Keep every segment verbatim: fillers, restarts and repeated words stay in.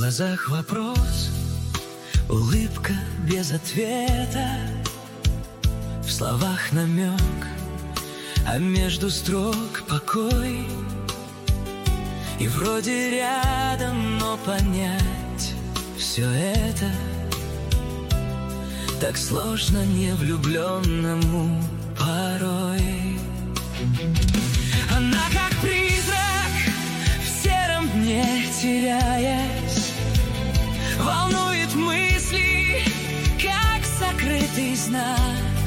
глазах вопрос, улыбка без ответа, в словах намек, а между строк покой. И вроде рядом, но понять все это так сложно невлюбленному порой. Она как призрак, в сером дне теряясь, волнует мысли, как сокрытый знак.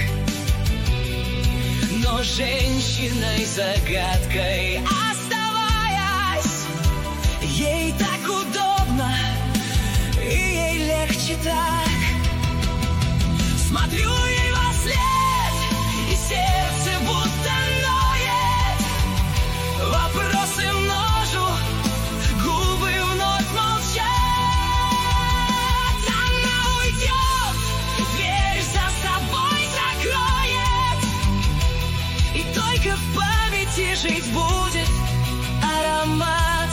Но женщиной загадкой оставаясь, ей так удобно, и ей легче так. Смотрю ей во след, и сердце будто ноет. Вопросы множу, губы вновь молчат. Она уйдет, дверь за собой закроет, и только в памяти жить будет аромат.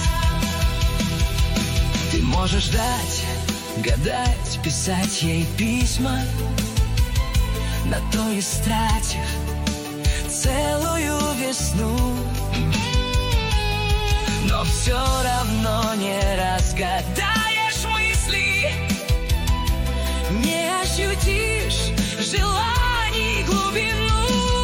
Ты можешь ждать, гадать, писать ей письма, на то истратив целую весну. Но все равно не разгадаешь мысли, не ощутишь желаний глубину.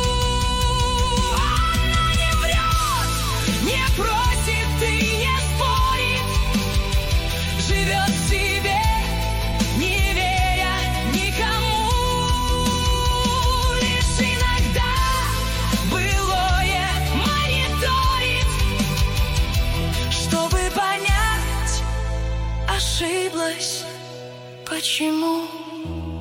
Она не врет, не просит и не спорит, живет в себе, не веря никому. Лишь иногда былое мониторит, чтобы понять, ошиблась почему.